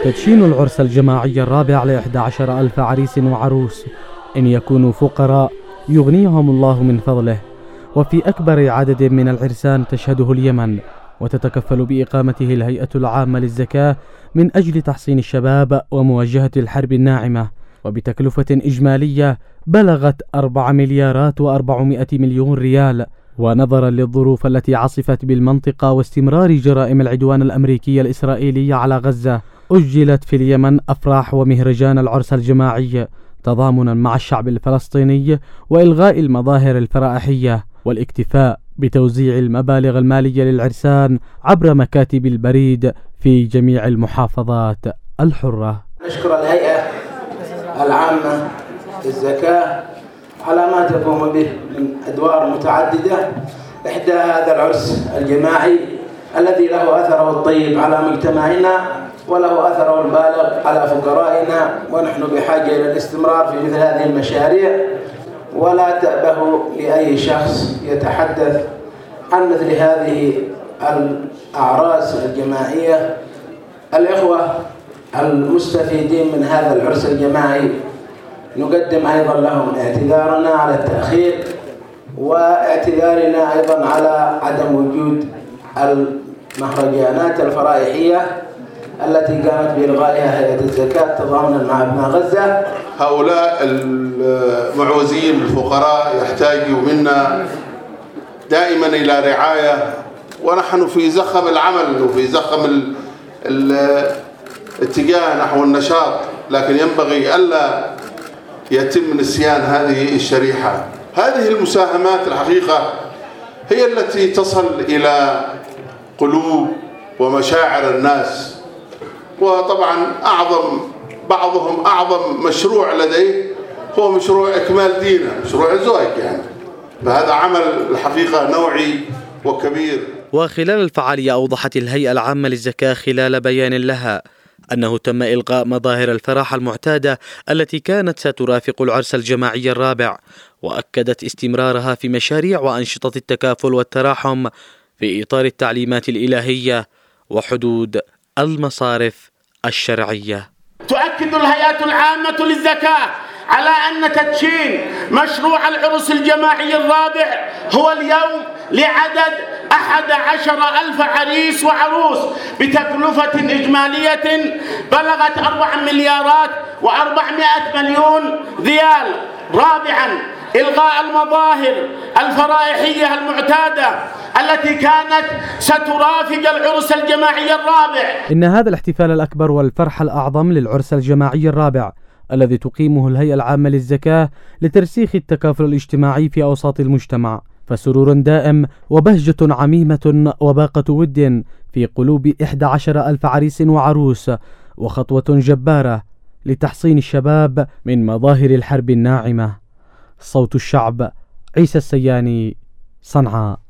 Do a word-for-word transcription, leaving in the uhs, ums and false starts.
تدشين العرس الجماعي الرابع لإحدى عشر ألف عريس وعروس، إن يكونوا فقراء يغنيهم الله من فضله. وفي أكبر عدد من العرسان تشهده اليمن، وتتكفل بإقامته الهيئة العامة للزكاة من أجل تحصين الشباب ومواجهة الحرب الناعمة، وبتكلفة إجمالية بلغت أربع مليارات وأربعمائة مليون ريال. ونظرا للظروف التي عصفت بالمنطقة واستمرار جرائم العدوان الأمريكي الإسرائيلي على غزة، أجلت في اليمن أفراح ومهرجان العرس الجماعي تضامنا مع الشعب الفلسطيني وإلغاء المظاهر الفرائحية والاكتفاء بتوزيع المبالغ المالية للعرسان عبر مكاتب البريد في جميع المحافظات الحرة. نشكر الهيئة العامة للزكاة على ما تقوم به من أدوار متعددة، إحدى هذا العرس الجماعي الذي له أثره الطيب على مجتمعنا وله أثره البالغ على فقرائنا، ونحن بحاجة إلى الاستمرار في مثل هذه المشاريع، ولا تأبه لأي شخص يتحدث عن مثل هذه الأعراس الجماعية. الإخوة المستفيدين من هذا العرس الجماعي نقدم أيضا لهم اعتذارنا على التأخير، واعتذارنا أيضا على عدم وجود المهرجانات الفرائحية التي قامت بإلغائها هيئة الزكاة تضامنا مع أبناء غزة. هؤلاء المعوزين الفقراء يحتاجوا منا دائما إلى رعاية، ونحن في زخم العمل وفي زخم الاتجاه نحو النشاط، لكن ينبغي ألا يتم نسيان هذه الشريحة. هذه المساهمات الحقيقة هي التي تصل إلى قلوب ومشاعر الناس، وطبعا أعظم بعضهم أعظم مشروع لديه هو مشروع إكمال دينه، مشروع الزواج يعني. فهذا عمل الحقيقة نوعي وكبير. وخلال الفعالية أوضحت الهيئة العامة للزكاة خلال بيان لها أنه تم إلغاء مظاهر الفرح المعتادة التي كانت سترافق العرس الجماعي الرابع، وأكدت استمرارها في مشاريع وأنشطة التكافل والتراحم في إطار التعليمات الإلهية وحدود المصارف الشرعية. تؤكد الهيئة العامة للزكاة على أن تدشين مشروع العرس الجماعي الرابع هو اليوم لعدد أحد عشر ألف عريس وعروس بتكلفة إجمالية بلغت أربع مليارات وأربعمائة مليون ريال. رابعا، إلغاء المظاهر الفرائحية المعتادة التي كانت سترافق العرس الجماعي الرابع. إن هذا الاحتفال الأكبر والفرح الأعظم للعرس الجماعي الرابع الذي تقيمه الهيئة العامة للزكاة لترسيخ التكافل الاجتماعي في أوساط المجتمع، فسرور دائم وبهجة عميمة وباقة ود في قلوب إحدى عشر ألف عريس وعروس، وخطوة جبارة لتحصين الشباب من مظاهر الحرب الناعمة. صوت الشعب، عيسى السياني، صنعاء.